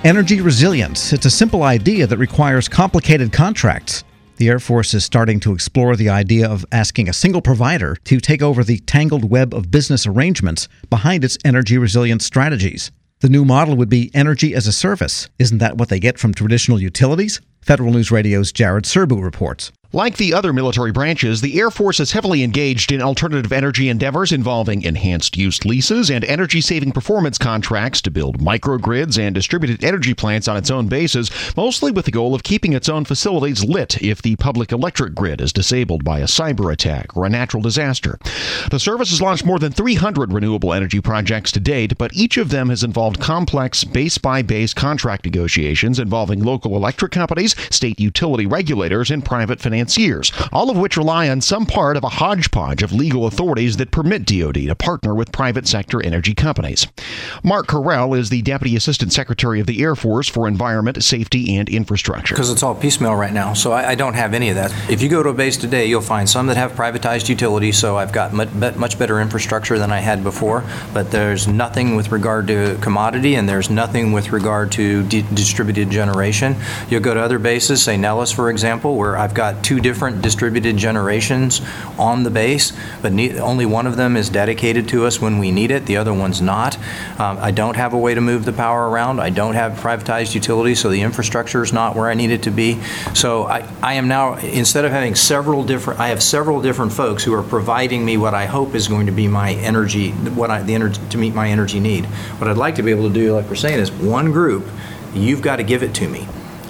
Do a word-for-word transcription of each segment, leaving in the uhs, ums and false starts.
Energy resilience. It's a simple idea that requires complicated contracts. The Air Force is starting to explore the idea of asking a single provider to take over the tangled web of business arrangements behind its energy resilience strategies. The new model would be energy as a service. Isn't that what they get from traditional utilities? Federal News Radio's Jared Serbu reports. Like the other military branches, the Air Force is heavily engaged in alternative energy endeavors involving enhanced use leases and energy-saving performance contracts to build microgrids and distributed energy plants on its own bases, mostly with the goal of keeping its own facilities lit if the public electric grid is disabled by a cyber attack or a natural disaster. The service has launched more than three hundred renewable energy projects to date, but each of them has involved complex base-by-base contract negotiations involving local electric companies, state utility regulators, and private financiers. Financiers, all of which rely on some part of a hodgepodge of legal authorities that permit D O D to partner with private sector energy companies. Mark Carell is the Deputy Assistant Secretary of the Air Force for Environment, Safety, and Infrastructure. Because it's all piecemeal right now, so I, I don't have any of that. If you go to a base today, you'll find some that have privatized utilities, so I've got much, much better infrastructure than I had before, but there's nothing with regard to commodity, and there's nothing with regard to di- distributed generation. You'll go to other bases, say Nellis, for example, where I've got two different distributed generations on the base, but ne- only one of them is dedicated to us when we need it. The other one's not. Um, I don't have a way to move the power around. I don't have privatized utilities, so the infrastructure is not where I need it to be. So I, I am now, instead of having several different, I have several different folks who are providing me what I hope is going to be my energy, what I, the energy to meet my energy need. What I'd like to be able to do, like we're saying, is one group, you've got to give it to me.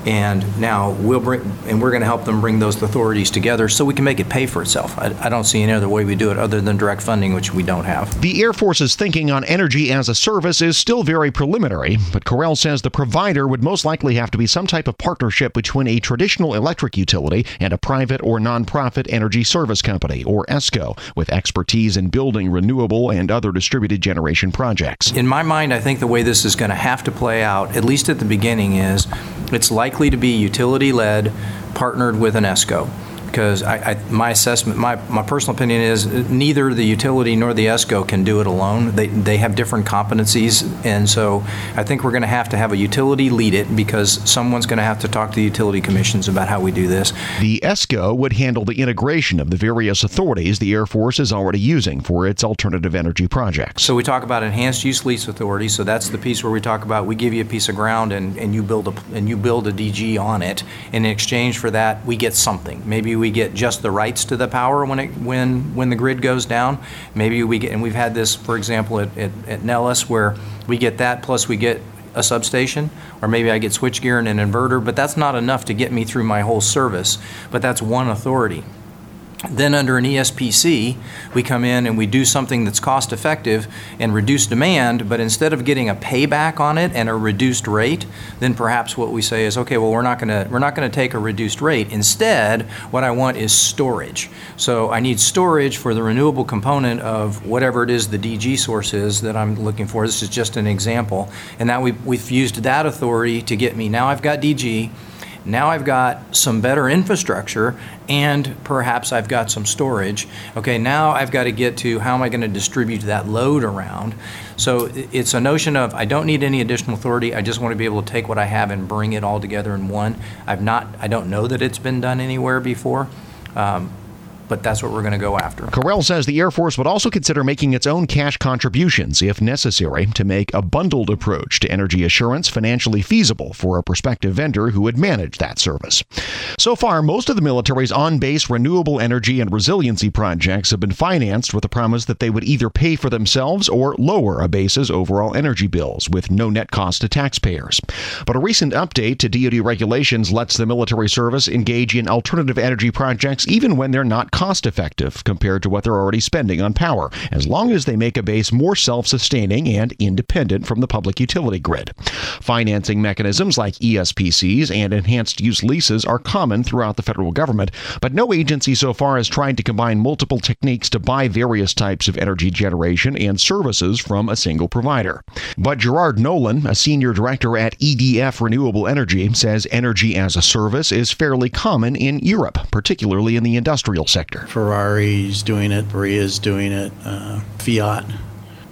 And now we'll bring, and we're going to help them bring those authorities together so we can make it pay for itself. I, I don't see any other way we do it other than direct funding, which we don't have. The Air Force's thinking on energy as a service is still very preliminary, but Carell says the provider would most likely have to be some type of partnership between a traditional electric utility and a private or nonprofit energy service company, or ESCO, with expertise in building renewable and other distributed generation projects. In my mind, I think the way this is going to have to play out, at least at the beginning, is it's likely to be utility-led, partnered with an ESCO. Because I, I, my assessment, my, my personal opinion is neither the utility nor the ESCO can do it alone. They they have different competencies, and so I think we're going to have to have a utility lead it because someone's going to have to talk to the utility commissions about how we do this. The ESCO would handle the integration of the various authorities the Air Force is already using for its alternative energy projects. So we talk about enhanced use lease authority. So that's the piece where we talk about we give you a piece of ground and, and you build a and you build a D G on it, and in exchange for that we get something. Maybe we get just the rights to the power when it when when the grid goes down. Maybe we get, and we've had this, for example, at, at, at Nellis, where we get that plus we get a substation, or maybe I get switchgear and an inverter, but that's not enough to get me through my whole service. But that's one authority. Then under an E S P C, we come in and we do something that's cost effective and reduce demand, but instead of getting a payback on it and a reduced rate, then perhaps what we say is, okay, well, we're not gonna we're not gonna take a reduced rate. Instead, what I want is storage. So I need storage for the renewable component of whatever it is the D G source is that I'm looking for. This is just an example. And now we've, we've used that authority to get me, now I've got D G, now I've got some better infrastructure, and perhaps I've got some storage. Okay, now I've got to get to how am I going to distribute that load around. So it's a notion of I don't need any additional authority. I just want to be able to take what I have and bring it all together in one. I've not, I don't know that it's been done anywhere before. Um, But that's what we're going to go after. Carell says the Air Force would also consider making its own cash contributions, if necessary, to make a bundled approach to energy assurance financially feasible for a prospective vendor who would manage that service. So far, most of the military's on-base renewable energy and resiliency projects have been financed with the promise that they would either pay for themselves or lower a base's overall energy bills with no net cost to taxpayers. But a recent update to D O D regulations lets the military service engage in alternative energy projects even when they're not cost-effective compared to what they're already spending on power, as long as they make a base more self-sustaining and independent from the public utility grid. Financing mechanisms like E S P Cs and enhanced use leases are common throughout the federal government, but no agency so far has tried to combine multiple techniques to buy various types of energy generation and services from a single provider. But Gerard Nolan, a senior director at E D F Renewable Energy, says energy as a service is fairly common in Europe, particularly in the industrial sector. Ferrari's doing it, Berea's doing it, uh, Fiat.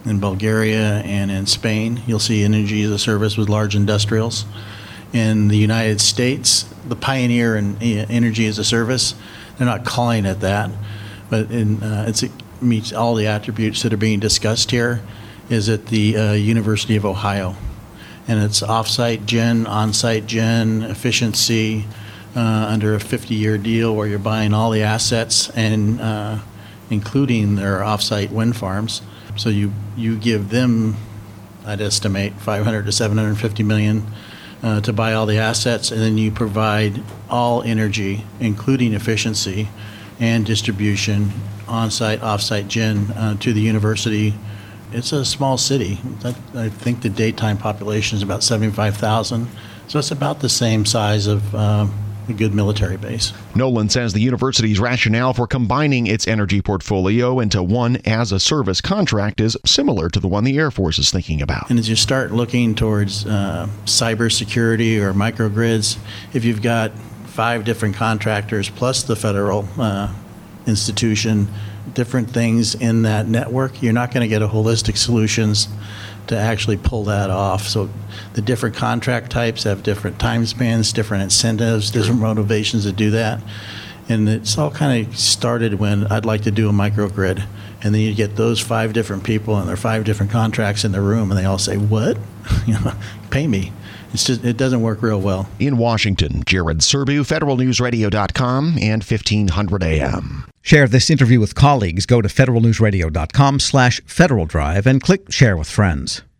in Bulgaria, and in Spain. You'll see energy as a service with large industrials. In the United States, the pioneer in energy as a service, they're not calling it that, but in, uh, it's, it meets all the attributes that are being discussed here, is at the uh, University of Ohio. And it's off-site gen, on-site gen, efficiency, uh, under a fifty-year deal where you're buying all the assets and uh, including their off-site wind farms. So you, you give them, I'd estimate, five hundred to seven hundred fifty million uh, to buy all the assets, and then you provide all energy, including efficiency and distribution, on-site, off-site gen uh, to the university. It's a small city. I think the daytime population is about seventy-five thousand, so it's about the same size of uh, a good military base. Nolan says the university's rationale for combining its energy portfolio into one as-a-service contract is similar to the one the Air Force is thinking about. And as you start looking towards uh, cybersecurity or microgrids, if you've got five different contractors plus the federal uh, institution, different things in that network, you're not going to get a holistic solutions to actually pull that off. So the different contract types have different time spans, different incentives, different motivations to do that. And it's all kind of started when I'd like to do a microgrid. And then you get those five different people and their five different contracts in the room, and they all say, what? You know, pay me. It's just, it doesn't work real well. In Washington, Jared Serbu, federal news radio dot com and fifteen hundred A M. Share this interview with colleagues. Go to federal news radio dot com slash Federal Drive and click Share with Friends.